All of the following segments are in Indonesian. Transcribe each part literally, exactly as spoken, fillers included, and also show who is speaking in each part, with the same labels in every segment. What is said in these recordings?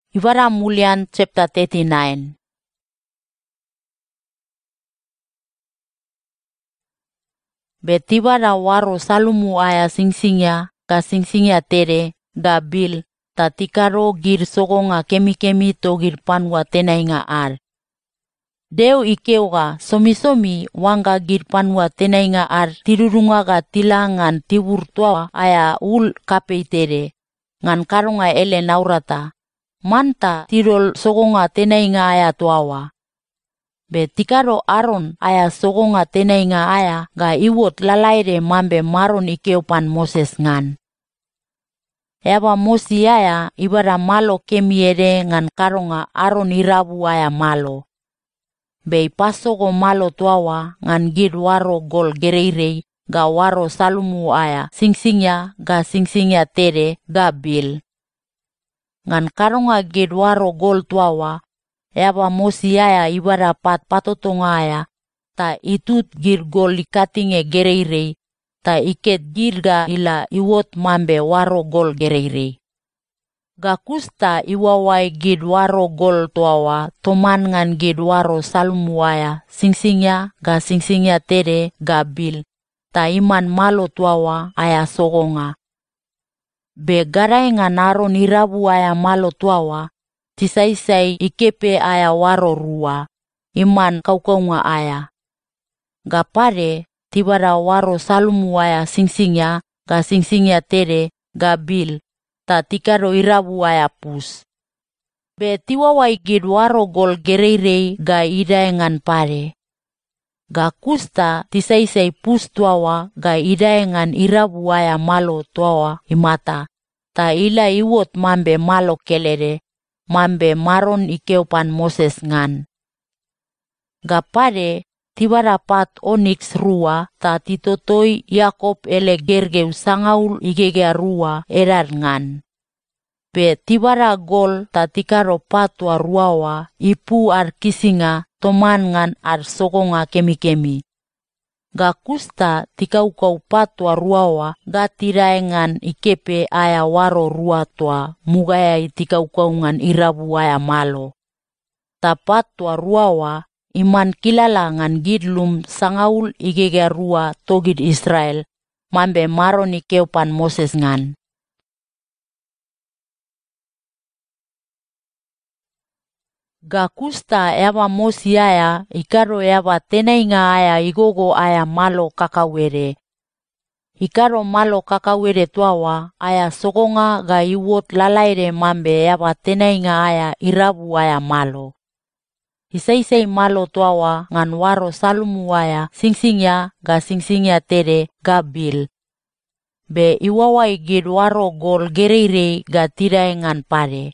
Speaker 1: Ibara Mulian chapter thirty-nine. Betibara waro salumu aya singsingya, ka singsingya tere, ga bil, ta tikaro gir sogonga kemi-kemi to gir panwa tenainga ar. Deu ikeuga somi-somi wanga gir panwa tenainga ar tirurunga ga tilangan tibur tua aya ul kapei tere, ngan karunga ele naurata. Manta tirol sogonga tenainga aya tuawa. Be tikaro Aron aya sogonga tenainga aya ga iwot lalaire mambe maron ikeupan Moses ngan. Eba Mosi aya ibara malo kemiere ngan karonga Aron irabu aya malo. Be ipasogo malo tuawa ngan gid waro gol gereirei ga waro salumu aya singsingya ga singsingya tere ga bil. Ngan karonga gid waro gol tuawa, eba Mosi aya ibara pat patotonga aya, ta itut gir gol ikatinge gereirei, ta iket gir ga ila iwot mambe waro gol gereirei. Ga kusta iwawai gid waro gol tuawa, toman ngan gid waro salumu aya, singsingya ga singsingya tere ga bil, ta iman malo tuawa aya sogonga. Be garai ngan Aron irabu aya malo tuawa, tisai-sai ikepe aya waro rua, iman kaukaunga aya. Ga pare, tibara waro salumu aya singsingya, ga singsingya tere, ga bil, ta tikaro irabu aya pus. Be tiwawai gid waro gol gereirei ga idae ngan pare. Ga kusta tisai-sai pus tuawa ga idae ngan irabu aya malo tuawa imata, ta ila iwot mambe malo kelere, mambe maron ikeupan Moses ngan. Ga pare, tibara pat oniks rua, ta titotoi Yakob ele gergeu sangaul igegea rua erar ngan. Be tibara gol ta tikaro patwa ruawa, ipu ar kisinga, toman ngan ar sogonga kemi-kemi. Ga kusta tikaukau patwa ruawa ga tirae ngan ikepe aya waro rua tua mugaya itikaukau ngan irabu aya malo. Ta patwa ruawa iman kilala ngan gidlum sangaul igegea rua togid Israel, mambe maron ikeupan Moses ngan. Ga kusta eba Mosi aya ikaro eba tenainga aya igogo aya malo kakawere. Ikaro malo kakawere tuawa aya sogonga ga iwot lalaire mambe eba tenainga aya irabu aya malo. Isai-sai malo tuawa ngan waro salumu aya singsingya ga singsingya tere ga bil. Be iwawai gid waro gol gereirei ga tirae ngan pare.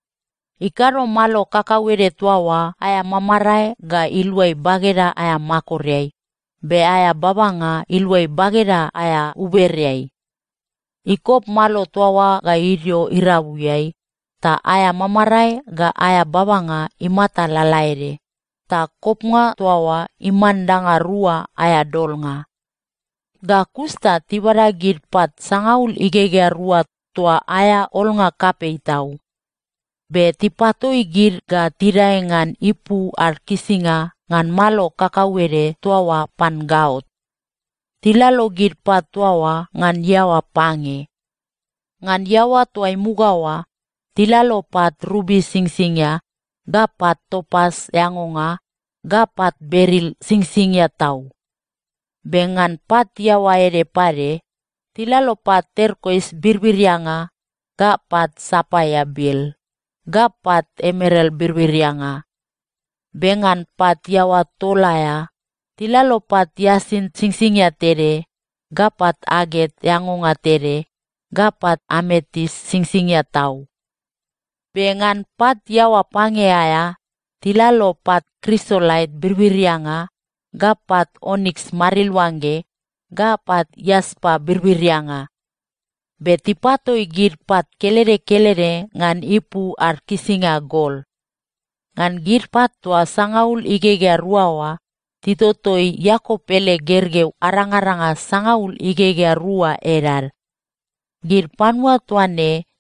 Speaker 1: Ikaro malo kakawere tuawa aya mamarai ga iluai bagera aya makoreai, be aya babanga iluai bagera aya ubereai. Ikop malo tuawa ga irio irabuyai, ta aya mamarai ga aya babanga imata lalaire, ta kopnga tuawa imandanga rua aya dolnga. Ga kusta tibara gid pat sangaul igegea rua tua aya olnga kapei tau. Be tipatoi gir ga tirae ngan ipu ar kisinga ngan malo kakawere tuawa pan gaot. Tilalo gir pat tuawa ngan yawa pange. Ngan yawa tuai mugawa, tilalo pat rubi singsingya, ga pat topas yangonga, ga pat beril singsingya tau. Bengan pat yawa ere pare, tilalo pat terkois birbiryanga, ga pat sapaya bil. Gapat emerald birbiryanga. Bengan pat yawa tolaya, tilalo pat yasin singsingya tere, gapat aget yangonga tere, gapat ametis singsingya tau. Bengan pat yawa pangeaya, tilalo pat chrysolite birbiryanga, gapat onyx marilwange, gapat yaspa birbiryanga. Betipatoi gir pat kelere-kelere ngan ipu ar kisinga gol. Ngan gir pat tua sangaul igegea ruawa, titotoi Yakob ele gergeu arang-aranga sangaul igegea rua erar. Gir panwa tuane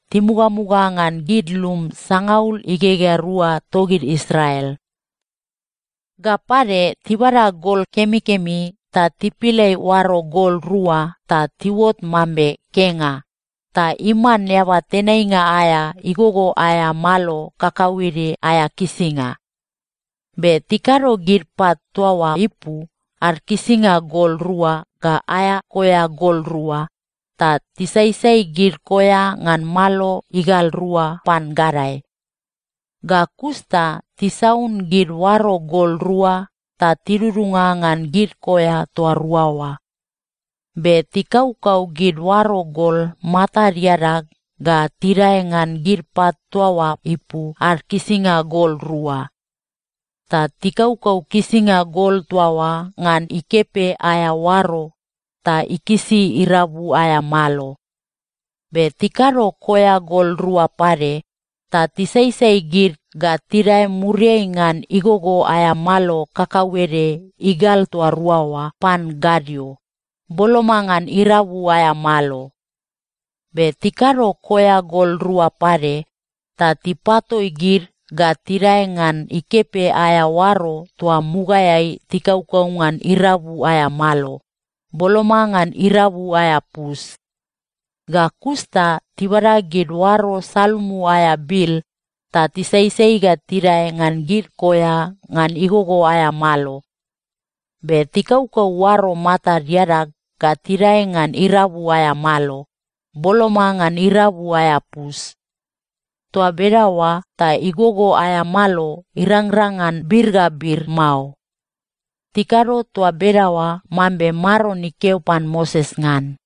Speaker 1: timuga-mugangan gidlum sangaul igega rua togid Israel. Gapare tibara gol kemi-kemi ta tipilei waro gol rua ta tiwot mambe kenga. Ta iman yawa tenainga aya igogo aya malo kakawiri aya kisinga. Be tikaro girpat tuawa ipu ar kisinga gol rua ga aya koya gol rua. Ta tisaisai gir koya ngan malo igal rua pan garai. Ga kusta tisaun gir waro gol rua ta tirurunga ngan gir koya tua ruawa. Be tikau-kau gir waro gol mata riarak ga tirai ngan gir pat tuawa ipu ar kisinga gol rua. Ta tikau-kau kisinga gol tuawa ngan ikepe aya waro ta ikisi irabu aya malo. Be tikaro koya gol rua pare, ta tisaisai gir ga tirai muriai ngan igogo aya malo kakawere igal tua ruawa pan gadio. Bolomangan irabu aya malo. Be tikaro koya gol rua pare, ta tipato igir ga tirai ngan ikepe aya waro tua mugayai tikau-kau ngan irabu aya malo. Bolomangan irabu aya pus. Ga kusta tibara gir waro salmu aya bil, ta tisaisai ga tirai ngan gir koya ngan igogo aya malo. Be tikau-kau waro mata riarak ga tirai ngan irabu aya malo. Bolomangan irabu aya pus. Tua berawa ta igogo aya malo irang-rangan birga bir mau. Tikaro tua berawa mambe maro ni keupan Moses ngan.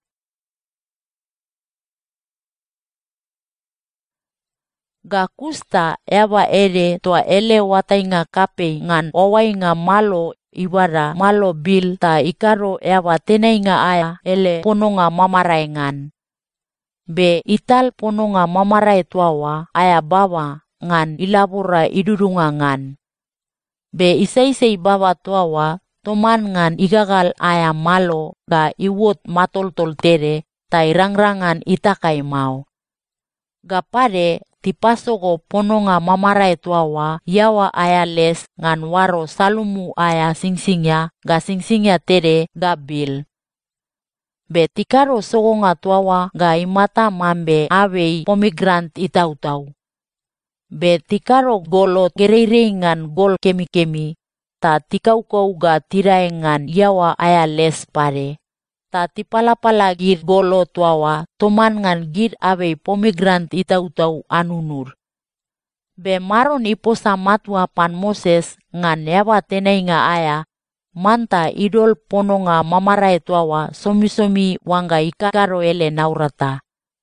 Speaker 1: Ga kusta ewa ere tua ele watainga kape ngan owainga malo ibara malo bil ta ikaro ewa tenainga aya ele pononga mamarai ngan. Be ital pononga mamarai tuawa aya bawa ngan ilabura idurunga ngan. Be isai-isai bawa tuawa toman ngan igagal aya malo ga iwot matol-tol tere ta irang-rangan itakai mau. Gapare tipasogo pononga mamarai tuawa yawa aya les ngan waro salumu aya singsingya ga singsingya tere ga bil. Be tikaro sogonga tuawa ga imata mambe awei pomigrant itau-tau. Be tikaro golo gereirei ngan gol kemi-kemi, ta tikau-kau ga tirai ngan yawa aya les pare. Ta tipala-pala gir golo tuawa toman ngan gir awei pomigrant itau-tau anunur. Be maron iposa matua pan Moses ngan yawa tenainga aya, manta idol pononga mamarai tuawa somi-somi wangga ikaro ele naurata.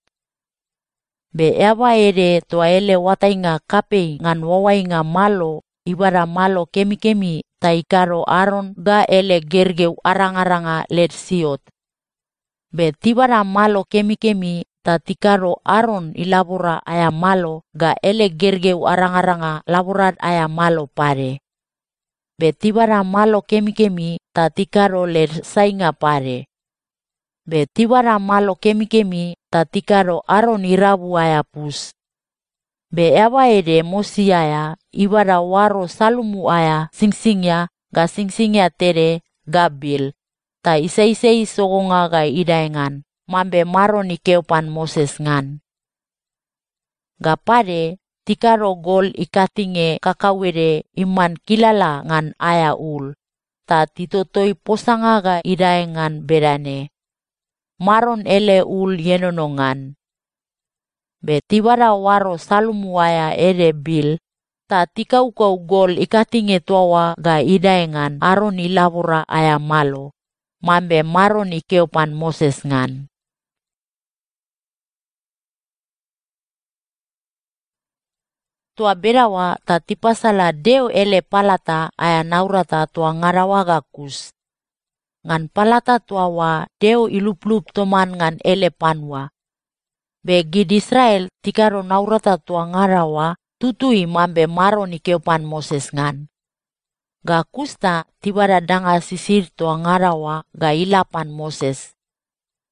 Speaker 1: Be ewa ere tua ele watainga kape ngan wawainga malo ibara malo kemi-kemi ta ikaro Aron ga ele gergeu arang-aranga let siot. Be tibara malo kemi-kemi ta tikaro Aron ilabura aya malo ga ele gergeu arang-aranga laburat aya malo pare. Be tibara malo kemi-kemi ta tikaro ler sainga pare. Be tibara malo kemi-kemi ta tikaro Aron irabu aya pus. Be ewa ede mosi aya ibara waro salumu aya singsingya ga singsingya tere ga bil. Ta isai-isai sogonga ga idaengan mambe maro ni keupan Moses ngan. Gapare tikaro gol ikatinge kakawere iman kilala ngan aya ul. Ta titotoi posanga ga idaengan berane. Maron ele ul yenonongan. Be tibara waro salumu aya ere bil, ta tikau-kau gol ikatinge tuawa ga idaengan Aron ilabura aya malo. Mambe maron ikeupan Moses ngan. Tua berawa ta tipasala deo ele palata aya naurata tua ngarawa gakus. Ngan palata tuawa deo ilup-lup toman ngan ele panwa. Be gid Israel tikaro naurata tua ngarawa tutui mambe maron ikeupan Moses ngan. Ga kusta tibara danga sisir tua ngarawa ga ilapan Moses.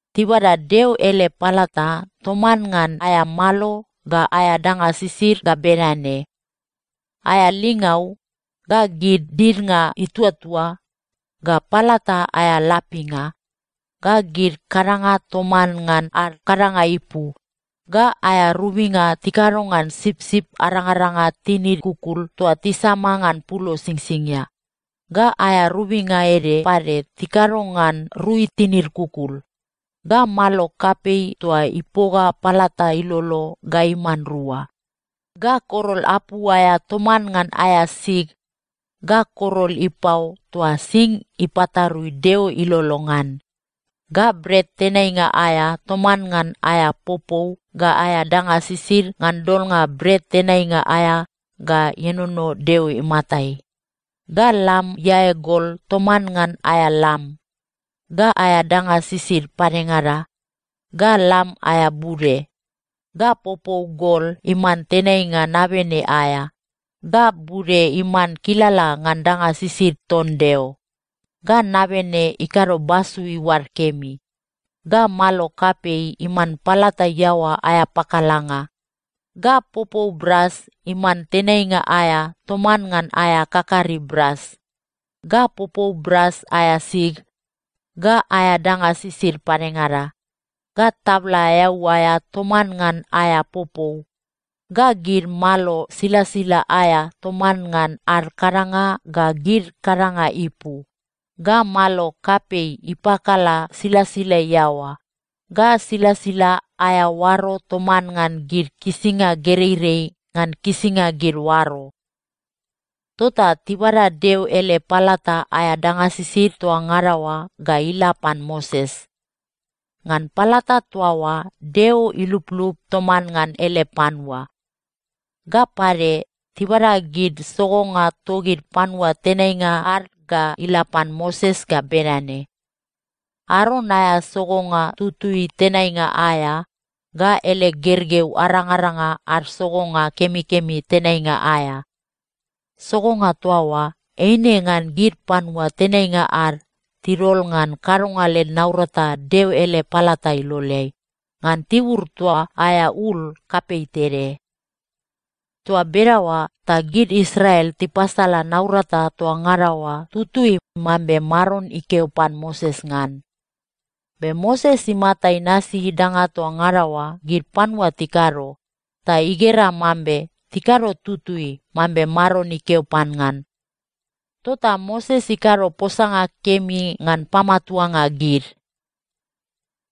Speaker 1: tibada Deu ele palata toman ngan aya malo ga aya danga sisir ga benane. Aya lingau ga gid dir nga itua-tua ga palata aya lapinga ga gid karanga toman ngan ar karanga ipu ga aya rubinga tikarongan sip-sip arang-aranga tinir kukul tua tisama ngan pulo singsingya ga aya rubinga ede pare tikarongan rui tinir kukul ga malo kapei tua ipoga palata ilolo ga iman rua ga korol apu aya toman ngan aya sig ga korol ipau tua sing ipatarui Deu ilolongan ga bret tenai nga aya toman ngan aya popou ga aya danga sisir ngan dol nga bret tenai nga aya ga yenono Deu imatai ga lam yae gol toman ngan aya lam ga aya danga sisir parengara ga lam aya bure ga popou gol iman tenai nga nabene aya ga bure iman kilala ngan danga sisir ton Deu ga nabene ikaro basu iwar kemi ga malo kapei iman palata yawa aya pakalanga ga popou bras iman tenai nga aya toman ngan aya kakari bras ga popou bras aya sig ga aya danga sisir parengara ga tabla yau aya toman ngan aya popou ga gir malo sila-sila aya toman ngan ar karanga ga gir karanga ipu ga malo kapei ipakala sila-sila yawa ga sila-sila aya waro toman ngan gir kisinga gereirei ngan kisinga gir waro tota tibada Deu ele palata aya danga sisir tua ngarawa ga ilapan Moses ngan palata tuawa Deu ilup-lup toman ngan ele panwa ga pare tibada gid sogonga togid panwa tenai nga ar ga ilapan Moses ga benane Aron aya sogonga tutui tenai nga aya ga ele gergeu arang-aranga ar sogonga kemi-kemi tenai nga aya sogonga tuawa eine ngan gid panwa tenai nga ar tirol ngan karonga le naurata Deu ele palata ilolei ngan tiwur tua aya ul kapei tere tua berawa ta gid Israel tipasala naurata tua ngarawa tutui mambe maron ikeupan Moses ngan be Moses imatai nasi hidanga tua ngarawa gid panwa tikaro ta igera mambe tikaro tutui mambe maron ikeupan ngan tota Moses ikaro posanga kemi ngan pamatuanga gid